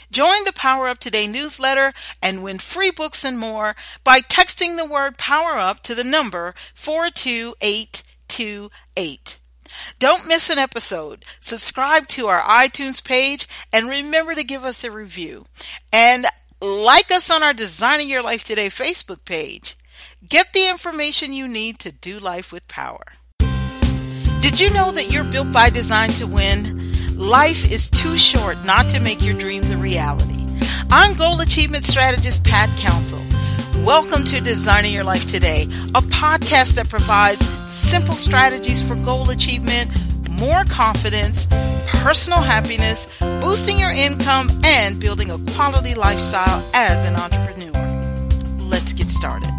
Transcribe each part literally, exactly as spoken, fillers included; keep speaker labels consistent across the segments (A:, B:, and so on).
A: Join the Power Up Today newsletter and win free books and more by texting the word Power Up to the number four two eight two eight. Don't miss an episode. Subscribe to our iTunes page and remember to give us a review. And like us on our Designing Your Life Today Facebook page. Get the information you need to do life with power. Did you know that you're built by design to win? Life is too short not to make your dreams a reality. I'm Goal Achievement Strategist Pat Council. Welcome to Designing Your Life Today, a podcast that provides simple strategies for goal achievement, more confidence, personal happiness, boosting your income, and building a quality lifestyle as an entrepreneur. Let's get started.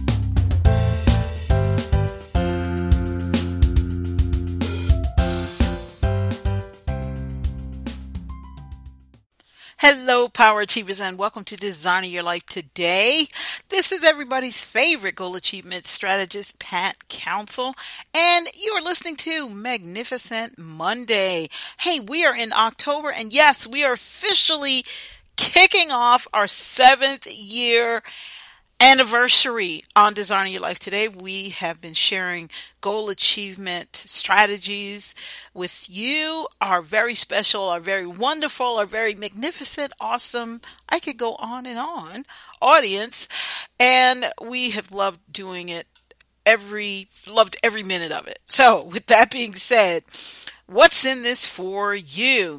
A: Hello, Power Achievers, and welcome to Designing Your Life Today. This is everybody's favorite goal achievement strategist, Pat Council, and you are listening to Magnificent Monday. Hey, we are in October, and yes, we are officially kicking off our seventh year anniversary on Designing Your Life Today. We have been sharing goal achievement strategies with you, our very special, our very wonderful, our very magnificent, awesome, I could go on and on, audience. And we have loved doing it every, loved every minute of it. So with that being said, what's in this for you?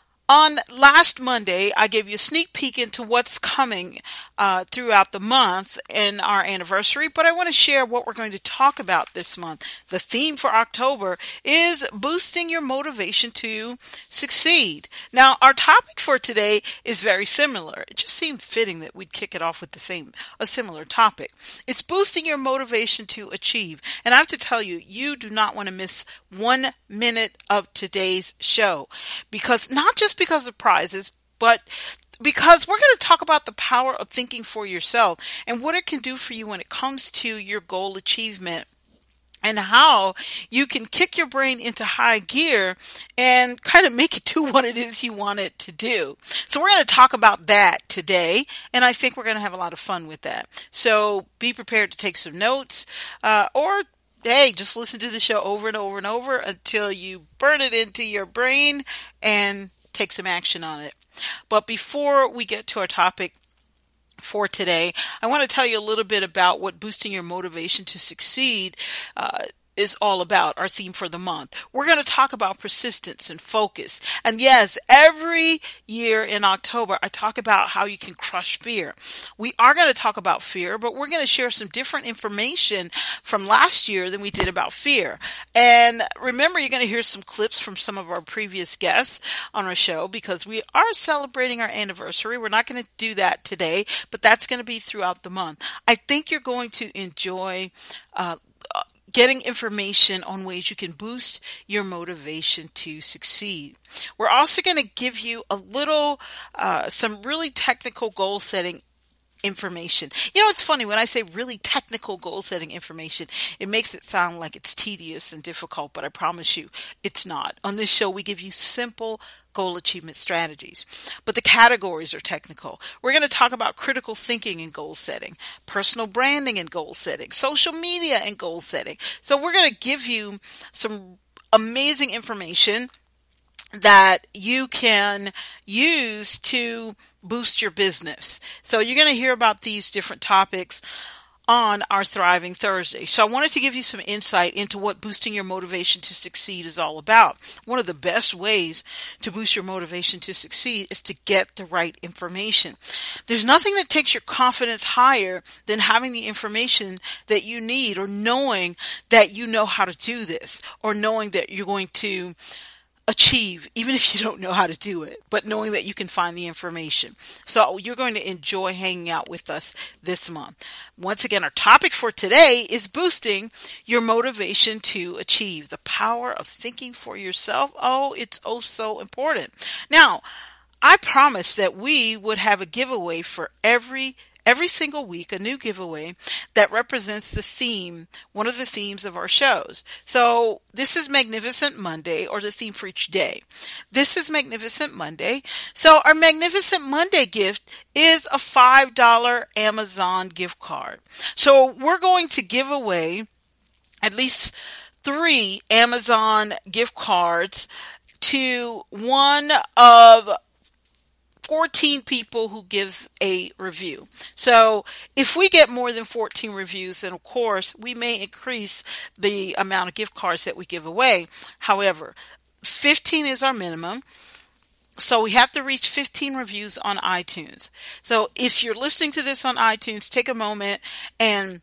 A: On last Monday, I gave you a sneak peek into what's coming uh, throughout the month in our anniversary, but I want to share what we're going to talk about this month. The theme for October is boosting your motivation to succeed. Now, our topic for today is very similar. It just seems fitting that we'd kick it off with the same, a similar topic. It's boosting your motivation to achieve. And I have to tell you, you do not want to miss one minute of today's show, because not just because of prizes, but because we're going to talk about the power of thinking for yourself and what it can do for you when it comes to your goal achievement, and how you can kick your brain into high gear and kind of make it do what it is you want it to do. So we're going to talk about that today, and I think we're going to have a lot of fun with that. So be prepared to take some notes, uh, or hey, just listen to the show over and over and over until you burn it into your brain and take some action on it. But before we get to our topic for today, I want to tell you a little bit about what boosting your motivation to succeed uh, is all about, our theme for the month. We're going to talk about persistence and focus. And yes, every year in October, I talk about how you can crush fear. We are going to talk about fear, but we're going to share some different information from last year than we did about fear. And remember, you're going to hear some clips from some of our previous guests on our show, because we are celebrating our anniversary. We're not going to do that today, but that's going to be throughout the month. I think you're going to enjoy uh, getting information on ways you can boost your motivation to succeed. We're also going to give you a little, uh, some really technical goal setting information. You know, it's funny when I say really technical goal setting information, it makes it sound like it's tedious and difficult, but I promise you it's not. On this show, we give you simple goal achievement strategies, but the categories are technical. We're going to talk about critical thinking and goal setting, personal branding and goal setting, social media and goal setting. So we're going to give you some amazing information that you can use to boost your business. So you're going to hear about these different topics on our Thriving Thursday. So I wanted to give you some insight into what boosting your motivation to succeed is all about. One of the best ways to boost your motivation to succeed is to get the right information. There's nothing that takes your confidence higher than having the information that you need, or knowing that you know how to do this, or knowing that you're going to achieve, even if you don't know how to do it, but knowing that you can find the information. So you're going to enjoy hanging out with us this month. Once again, our topic for today is boosting your motivation to achieve. The power of thinking for yourself. Oh, it's oh so important. Now, I promised that we would have a giveaway for every every single week a new giveaway that represents the theme, one of the themes of our shows. So this is Magnificent Monday, or the theme for each day. This is Magnificent Monday. So our Magnificent Monday gift is a five dollars Amazon gift card. So we're going to give away at least three Amazon gift cards to one of fourteen people who gives a review. So if we get more than fourteen reviews, then of course we may increase the amount of gift cards that we give away. However, fifteen is our minimum. So we have to reach fifteen reviews on iTunes. So if you're listening to this on iTunes, take a moment and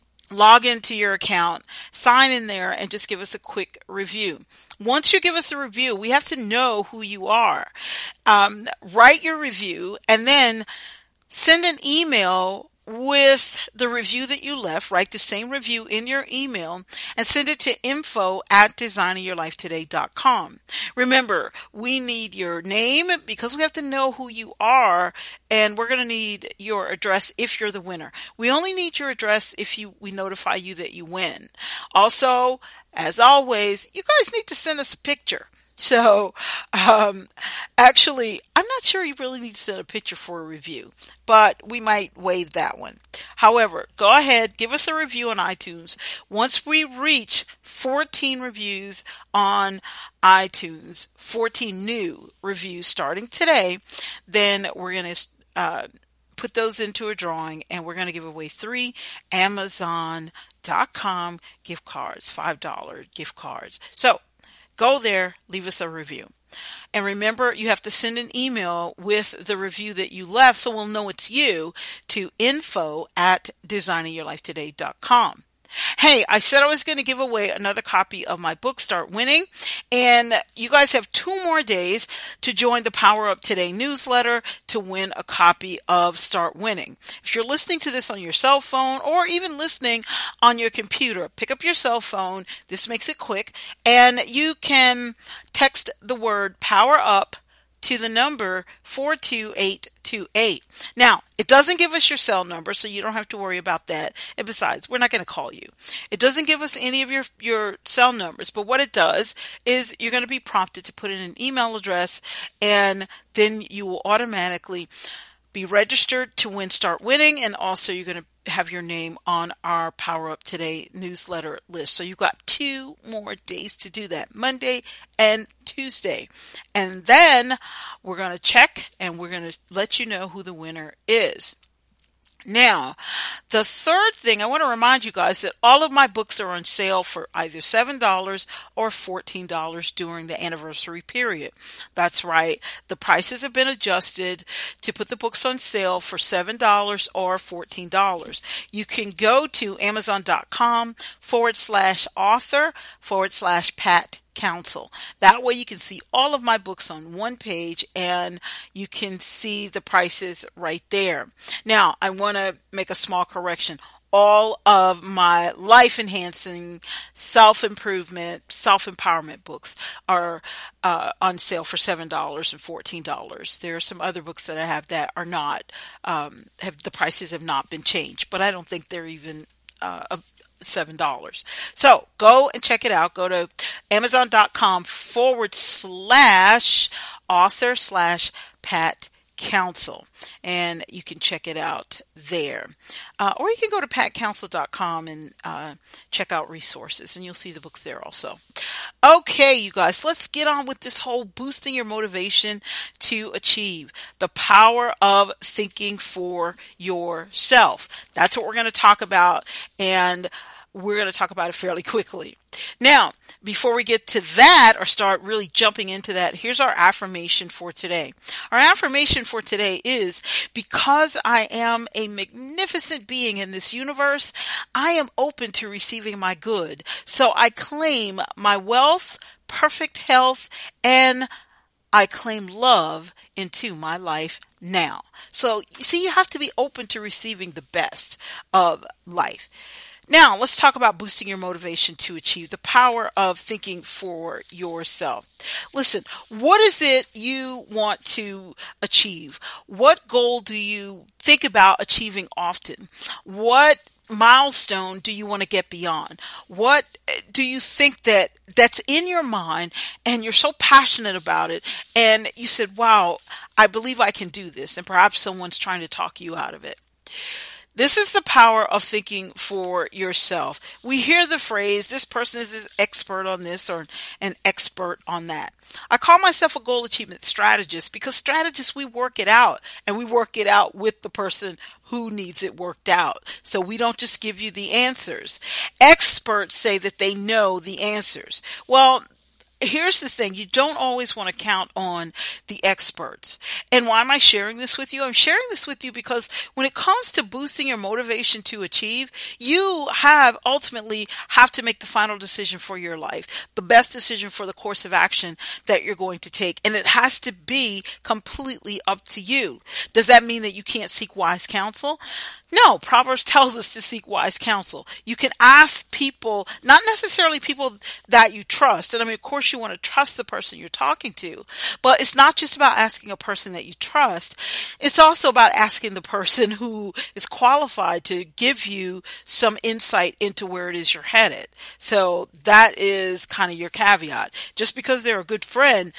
A: log into your account, sign in there, and just give us a quick review. Once you give us a review, we have to know who you are. Um, write your review and then send an email with the review that you left. Write the same review in your email and send it to info at designing your life today dot com. Remember, we need your name because we have to know who you are, and we're going to need your address if you're the winner. We only need your address if you we notify you that you win. Also, as always, you guys need to send us a picture. So, um, actually, I'm not sure you really need to send a picture for a review, but we might waive that one. However, go ahead, give us a review on iTunes. Once we reach fourteen reviews on iTunes, fourteen new reviews starting today, then we're going to uh, put those into a drawing, and we're going to give away three Amazon dot com gift cards, five dollars gift cards. So, go there, leave us a review. And remember, you have to send an email with the review that you left so we'll know it's you to info at designing your life today dot com. Hey, I said I was going to give away another copy of my book, Start Winning, and you guys have two more days to join the Power Up Today newsletter to win a copy of Start Winning. If you're listening to this on your cell phone or even listening on your computer, pick up your cell phone. This makes it quick, and you can text the word Power Up to the number four two eight two eight. Now, it doesn't give us your cell number, so you don't have to worry about that. And besides, we're not going to call you. It doesn't give us any of your, your cell numbers, but what it does is you're going to be prompted to put in an email address, and then you will automatically be registered to win Start Winning, and also you're going to have your name on our Power Up Today newsletter list. So you've got two more days to do that, Monday and Tuesday. And then we're going to check and we're going to let you know who the winner is. Now, the third thing, I want to remind you guys that all of my books are on sale for either seven dollars or fourteen dollars during the anniversary period. That's right. The prices have been adjusted to put the books on sale for seven dollars or fourteen dollars. You can go to amazon.com forward slash author forward slash Pat Counsel. That way you can see all of my books on one page and you can see the prices right there. Now, I want to make a small correction. All of my life-enhancing, self-improvement, self-empowerment books are uh, on sale for seven dollars and fourteen dollars. There are some other books that I have that are not, um, have the prices have not been changed, but I don't think they're even uh, seven dollars. So go and check it out. Go to amazon.com forward slash author slash Pat Counsel, and you can check it out there. Uh, or you can go to pat counsel dot com and uh, check out resources, and you'll see the books there also. Okay, you guys, let's get on with this whole boosting your motivation to achieve. The power of thinking for yourself. That's what we're going to talk about, and we're going to talk about it fairly quickly. Now, before we get to that or start really jumping into that, here's our affirmation for today. Our affirmation for today is, because I am a magnificent being in this universe, I am open to receiving my good. So I claim my wealth, perfect health, and I claim love into my life now. So, you see, you have to be open to receiving the best of life. Now, let's talk about boosting your motivation to achieve, the power of thinking for yourself. Listen, what is it you want to achieve? What goal do you think about achieving often? What milestone do you want to get beyond? What do you think that that's in your mind and you're so passionate about it and you said, wow, I believe I can do this, and perhaps someone's trying to talk you out of it? This is the power of thinking for yourself. We hear the phrase, this person is an expert on this or an expert on that. I call myself a goal achievement strategist because strategists, we work it out, and we work it out with the person who needs it worked out. So we don't just give you the answers. Experts say that they know the answers. Well, here's the thing. You don't always want to count on the experts. And why am I sharing this with you? I'm sharing this with you because when it comes to boosting your motivation to achieve, you have ultimately have to make the final decision for your life, the best decision for the course of action that you're going to take. And it has to be completely up to you. Does that mean that you can't seek wise counsel? No, Proverbs tells us to seek wise counsel. You can ask people, not necessarily people that you trust. And I mean, of course, you want to trust the person you're talking to, but it's not just about asking a person that you trust. It's also about asking the person who is qualified to give you some insight into where it is you're headed. So that is kind of your caveat. Just because they're a good friend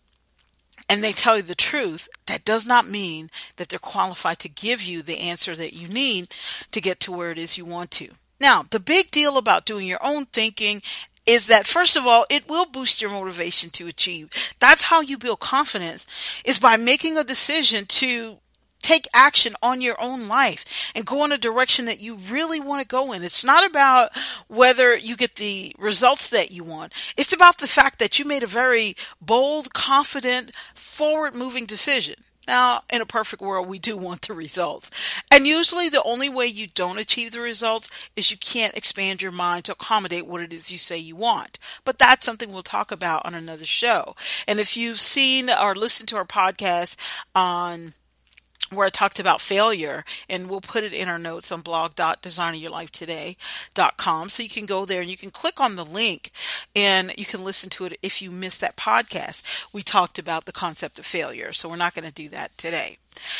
A: and they tell you the truth, that does not mean that they're qualified to give you the answer that you need to get to where it is you want to. Now, the big deal about doing your own thinking is that, first of all, it will boost your motivation to achieve. That's how you build confidence, is by making a decision to take action on your own life and go in a direction that you really want to go in. It's not about whether you get the results that you want. It's about the fact that you made a very bold, confident, forward-moving decision. Now, in a perfect world, we do want the results. And usually the only way you don't achieve the results is you can't expand your mind to accommodate what it is you say you want. But that's something we'll talk about on another show. And if you've seen or listened to our podcast on where I talked about failure, and we'll put it in our notes on blog dot designing your life today dot com. So you can go there and you can click on the link and you can listen to it if you missed that podcast. We talked about the concept of failure, so we're not going to do that today.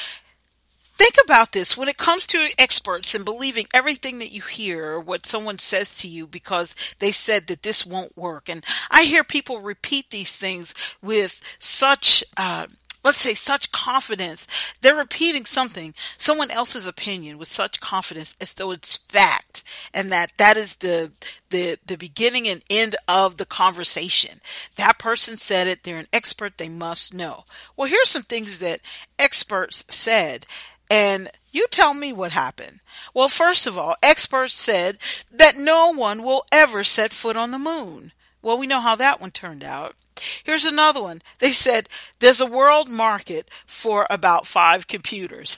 A: Think about this. When it comes to experts and believing everything that you hear or what someone says to you because they said that this won't work. And I hear people repeat these things with such uh let's say such confidence. They're repeating something, someone else's opinion, with such confidence as though it's fact, and that that is the the the beginning and end of the conversation. That person said it. They're an expert. They must know. Well, here's some things that experts said, and you tell me what happened. Well, first of all, experts said that no one will ever set foot on the moon. Well, we know how that one turned out. Here's another one. They said there's a world market for about five computers.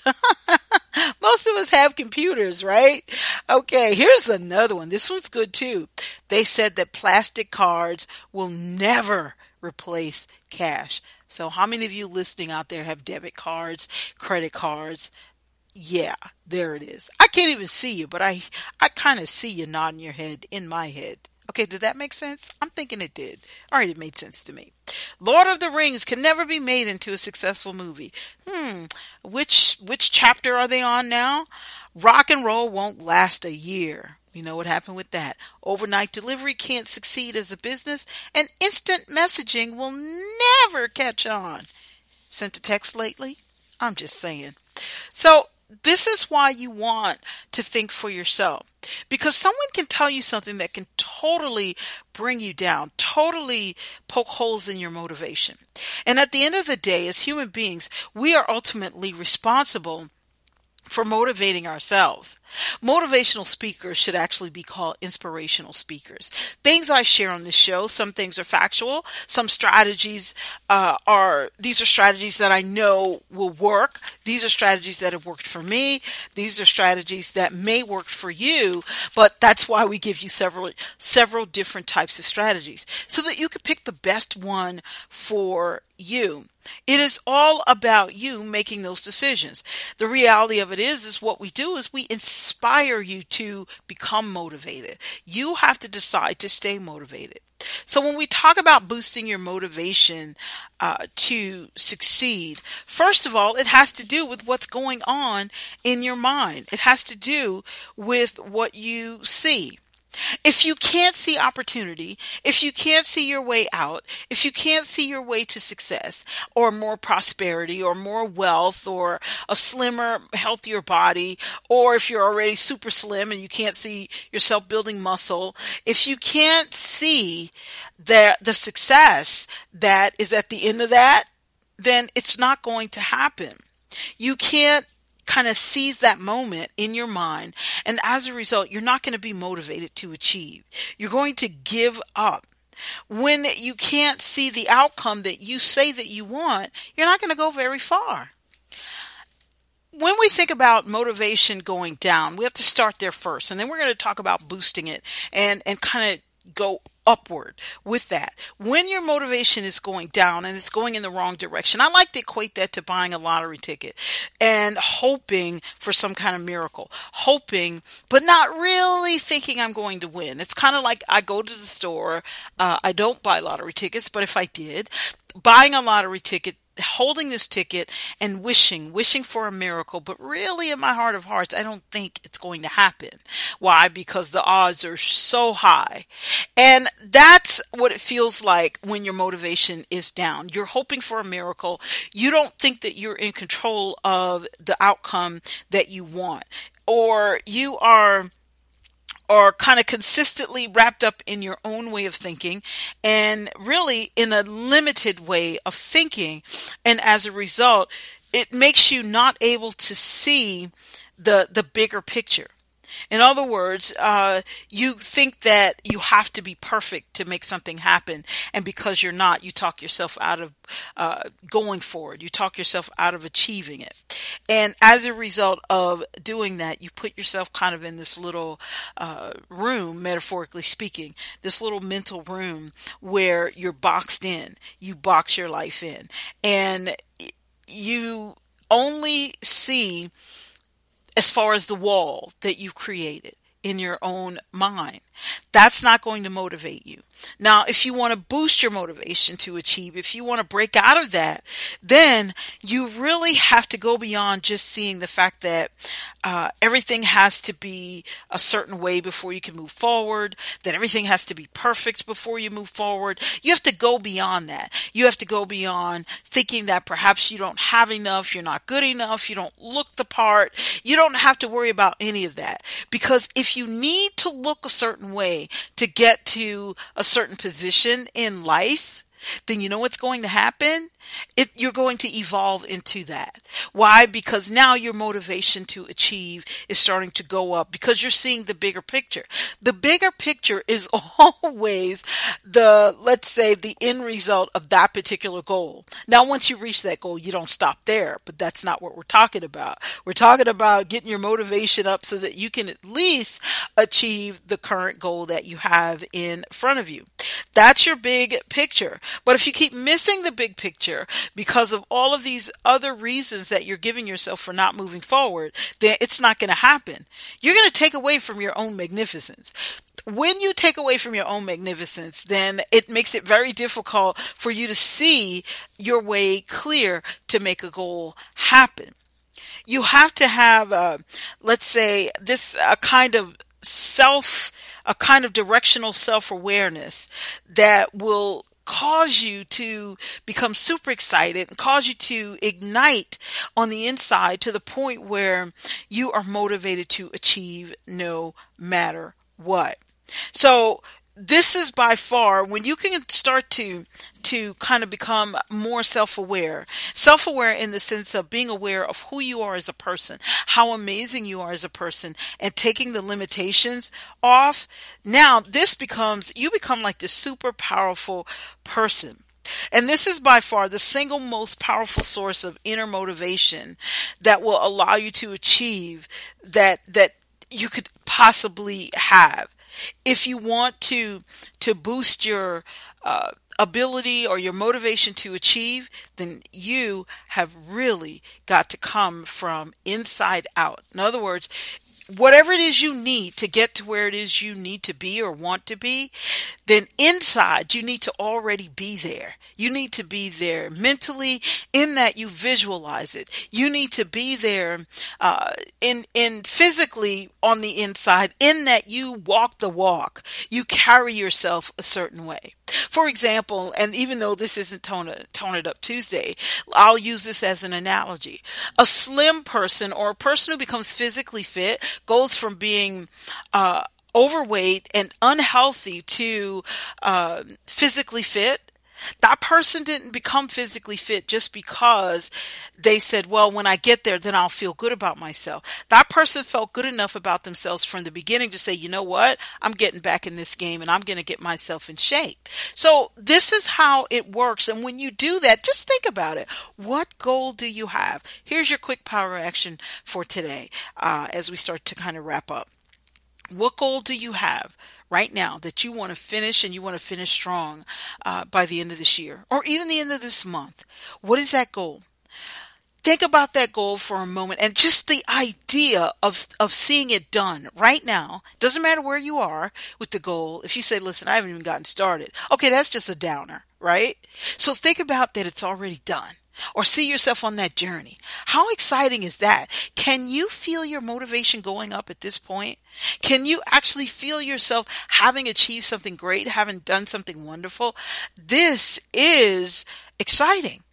A: Most of us have computers, right? Okay, here's another one. This one's good too. They said that plastic cards will never replace cash. So how many of you listening out there have debit cards, credit cards? Yeah, there it is. I can't even see you, but I, I kind of see you nodding your head in my head. Okay, did that make sense? I'm thinking it did. All right, it made sense to me. Lord of the Rings can never be made into a successful movie. Hmm, which which chapter are they on now? Rock and roll won't last a year. You know what happened with that. Overnight delivery can't succeed as a business, and instant messaging will never catch on. Sent a text lately? I'm just saying. So this is why you want to think for yourself. Because someone can tell you something that can totally bring you down, totally poke holes in your motivation. And at the end of the day, as human beings, we are ultimately responsible for motivating ourselves. Motivational speakers should actually be called inspirational speakers. Things I share on this show, some things are factual, some strategies uh, are, these are strategies that I know will work. These are strategies that have worked for me. These are strategies that may work for you, but that's why we give you several, several different types of strategies so that you can pick the best one for you. It is all about you making those decisions. The reality of it is, is what we do is we inspire you to become motivated. You have to decide to stay motivated. So when we talk about boosting your motivation uh, to succeed, first of all, it has to do with what's going on in your mind. It has to do with what you see. If you can't see opportunity, if you can't see your way out, if you can't see your way to success or more prosperity or more wealth or a slimmer, healthier body, or if you're already super slim and you can't see yourself building muscle, if you can't see the, the success that is at the end of that, then it's not going to happen. You can't kind of seize that moment in your mind. And as a result, you're not going to be motivated to achieve. You're going to give up. When you can't see the outcome that you say that you want, you're not going to go very far. When we think about motivation going down, we have to start there first. And then we're going to talk about boosting it and, and kind of go upward with that. When your motivation is going down and it's going in the wrong direction, I like to equate that to buying a lottery ticket and hoping for some kind of miracle, hoping, but not really thinking I'm going to win. It's kind of like I go to the store. Uh, I don't buy lottery tickets, but if I did, buying a lottery ticket, holding this ticket and wishing, wishing for a miracle, but really in my heart of hearts, I don't think it's going to happen. Why? Because the odds are so high. And that's what it feels like when your motivation is down. You're hoping for a miracle. You don't think that you're in control of the outcome that you want, or you are are kind of consistently wrapped up in your own way of thinking and really in a limited way of thinking. And as a result, it makes you not able to see the, the bigger picture. In other words, uh, you think that you have to be perfect to make something happen. And because you're not, you talk yourself out of uh, going forward. You talk yourself out of achieving it. And as a result of doing that, you put yourself kind of in this little uh, room, metaphorically speaking, this little mental room where you're boxed in. You box your life in. And you only see as far as the wall that you've created in your own mind. That's not going to motivate you. Now, if you want to boost your motivation to achieve, if you want to break out of that, then you really have to go beyond just seeing the fact that uh, everything has to be a certain way before you can move forward, that everything has to be perfect before you move forward. You have to go beyond that. You have to go beyond thinking that perhaps you don't have enough, you're not good enough, you don't look the part. You don't have to worry about any of that, because if you need to look a certain way to get to a certain position in life, then you know what's going to happen? It, you're going to evolve into that. Why? Because now your motivation to achieve is starting to go up because you're seeing the bigger picture. The bigger picture is always the, let's say, the end result of that particular goal. Now, once you reach that goal, you don't stop there, but that's not what we're talking about. We're talking about getting your motivation up so that you can at least achieve the current goal that you have in front of you. That's your big picture. But if you keep missing the big picture because of all of these other reasons that you're giving yourself for not moving forward, then it's not going to happen. You're going to take away from your own magnificence. When you take away from your own magnificence, then it makes it very difficult for you to see your way clear to make a goal happen. You have to have, uh, let's say, this uh, kind of self, a kind of directional self-awareness that will cause you to become super excited and cause you to ignite on the inside to the point where you are motivated to achieve no matter what. So this is by far when you can start to to kind of become more self-aware. Self-aware in the sense of being aware of who you are as a person, how amazing you are as a person, and taking the limitations off. Now this becomes, you become like this super powerful person. And this is by far the single most powerful source of inner motivation that will allow you to achieve that, that you could possibly have. If you want to to boost your uh, ability or your motivation to achieve, then you have really got to come from inside out. In other words, whatever it is you need to get to where it is you need to be or want to be, then inside you need to already be there. You need to be there mentally, in that you visualize it. You need to be there uh, in in physically on the inside, in that you walk the walk. You carry yourself a certain way. For example, and even though this isn't Tone It, Tone It Up Tuesday, I'll use this as an analogy. A slim person, or a person who becomes physically fit, goes from being uh, overweight and unhealthy to uh, physically fit. That person didn't become physically fit just because they said, well, when I get there, then I'll feel good about myself. That person felt good enough about themselves from the beginning to say, you know what, I'm getting back in this game and I'm going to get myself in shape. So this is how it works. And when you do that, just think about it. What goal do you have? Here's your quick power action for today uh, as we start to kind of wrap up. What goal do you have right now that you want to finish, and you want to finish strong uh, by the end of this year or even the end of this month? What is that goal? Think about that goal for a moment, and just the idea of of seeing it done right now. Doesn't matter where you are with the goal. If you say, listen, I haven't even gotten started. Okay, that's just a downer, right? So think about that it's already done. Or see yourself on that journey. How exciting is that? Can you feel your motivation going up at this point? Can you actually feel yourself having achieved something great, having done something wonderful? This is exciting.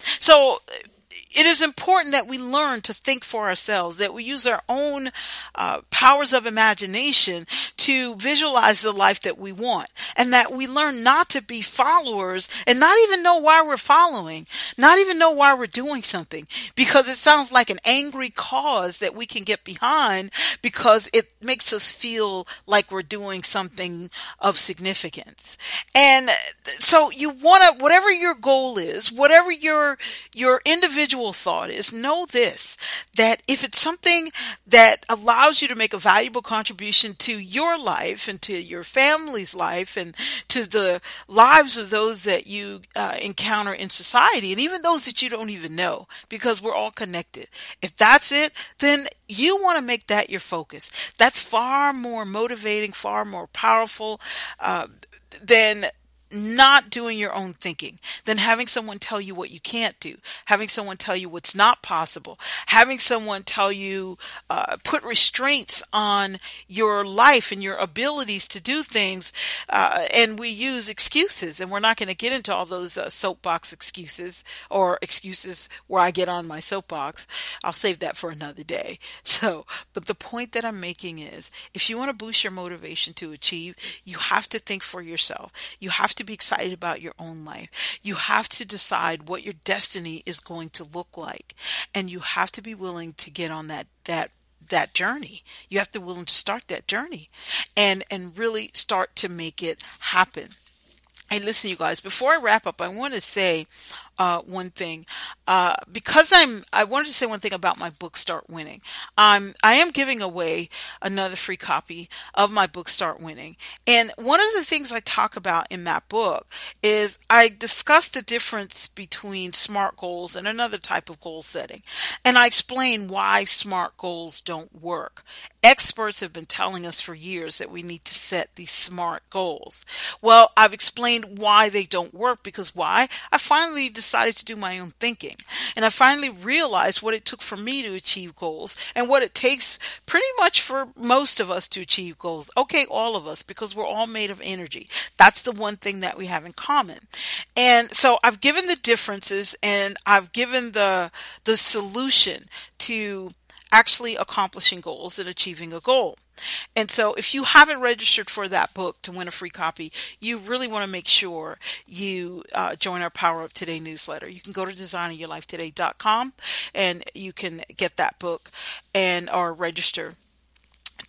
A: So it is important that we learn to think for ourselves, that we use our own uh, powers of imagination to visualize the life that we want, and that we learn not to be followers and not even know why we're following, not even know why we're doing something, because it sounds like an angry cause that we can get behind because it makes us feel like we're doing something of significance. And so you want to, whatever your goal is, whatever your your individual thought is, know this, that if it's something that allows you to make a valuable contribution to your life and to your family's life and to the lives of those that you uh, encounter in society, and even those that you don't even know, because we're all connected. If that's it, then you want to make that your focus. That's far more motivating, far more powerful uh, than not doing your own thinking, than having someone tell you what you can't do, having someone tell you what's not possible, having someone tell you, uh, put restraints on your life and your abilities to do things. Uh, and we use excuses, and we're not going to get into all those uh, soapbox excuses or excuses where I get on my soapbox. I'll save that for another day. So, but the point that I'm making is, if you want to boost your motivation to achieve, you have to think for yourself. You have to be excited about your own life. You have to decide what your destiny is going to look like, and you have to be willing to get on that that that journey. You have to be willing to start that journey and and really start to make it happen. Hey, listen, you guys, before I wrap up, I want to say uh, one thing. Uh, because I'm, I wanted to say one thing about my book, Start Winning. Um, I am giving away another free copy of my book, Start Winning. And one of the things I talk about in that book is I discuss the difference between SMART goals and another type of goal setting. And I explain why SMART goals don't work. Experts have been telling us for years that we need to set these SMART goals. Well, I've explained why they don't work, because why? I finally decided to do my own thinking. And I finally realized what it took for me to achieve goals and what it takes pretty much for most of us to achieve goals. Okay, all of us, because we're all made of energy. That's the one thing that we have in common. And so I've given the differences, and I've given the the solution to actually accomplishing goals and achieving a goal. And so if you haven't registered for that book to win a free copy, you really want to make sure you uh, join our Power Up Today newsletter. You can go to designing your life today dot com and you can get that book and or register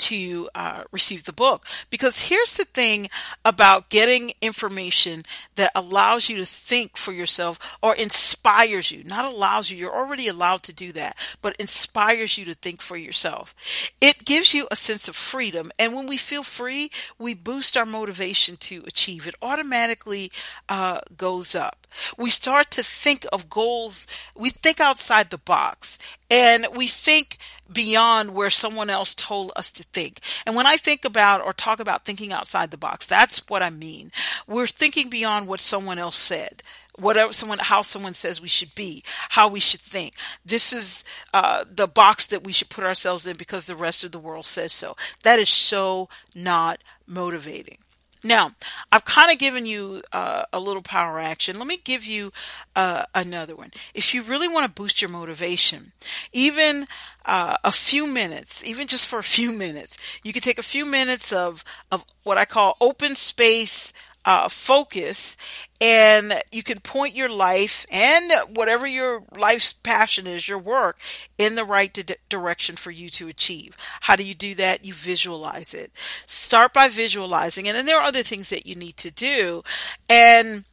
A: to uh, receive the book. Because here's the thing about getting information that allows you to think for yourself or inspires you, not allows you, you're already allowed to do that, but inspires you to think for yourself. It gives you a sense of freedom. And when we feel free, we boost our motivation to achieve. It automatically uh, goes up. We start to think of goals. We think outside the box, and we think beyond where someone else told us to think. And when I think about or talk about thinking outside the box, that's what I mean. We're thinking beyond what someone else said, whatever someone, how someone says we should be, how we should think. This is uh, the box that we should put ourselves in because the rest of the world says so. That is so not motivating. Now, I've kind of given you uh, a little power action. Let me give you uh, another one. If you really want to boost your motivation, even uh, a few minutes, even just for a few minutes, you can take a few minutes of, of what I call open space Uh, focus, and you can point your life and whatever your life's passion is, your work, in the right di- direction for you to achieve. How do you do that? You visualize it. Start by visualizing it, and there are other things that you need to do, and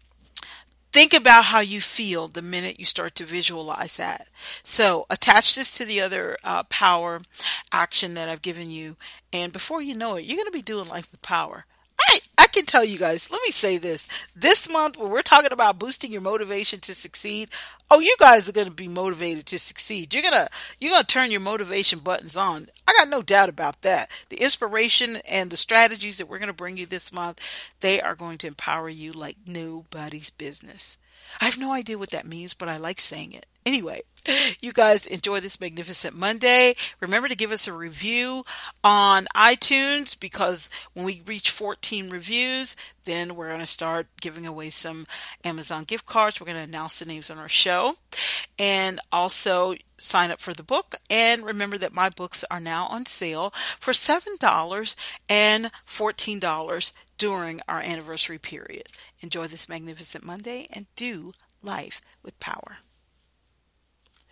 A: think about how you feel the minute you start to visualize that. So attach this to the other uh, power action that I've given you, and before you know it, you're going to be doing life with power. I, I can tell you guys, let me say this. This month, when we're talking about boosting your motivation to succeed, oh, you guys are going to be motivated to succeed. You're going to, you're going to turn your motivation buttons on. I got no doubt about that. The inspiration and the strategies that we're going to bring you this month, they are going to empower you like nobody's business. I have no idea what that means, but I like saying it. Anyway, you guys enjoy this magnificent Monday. Remember to give us a review on iTunes, because when we reach fourteen reviews, then we're going to start giving away some Amazon gift cards. We're going to announce the names on our show, and also sign up for the book. And remember that my books are now on sale for seven dollars and fourteen dollars during our anniversary period. Enjoy this magnificent Monday and do life with power.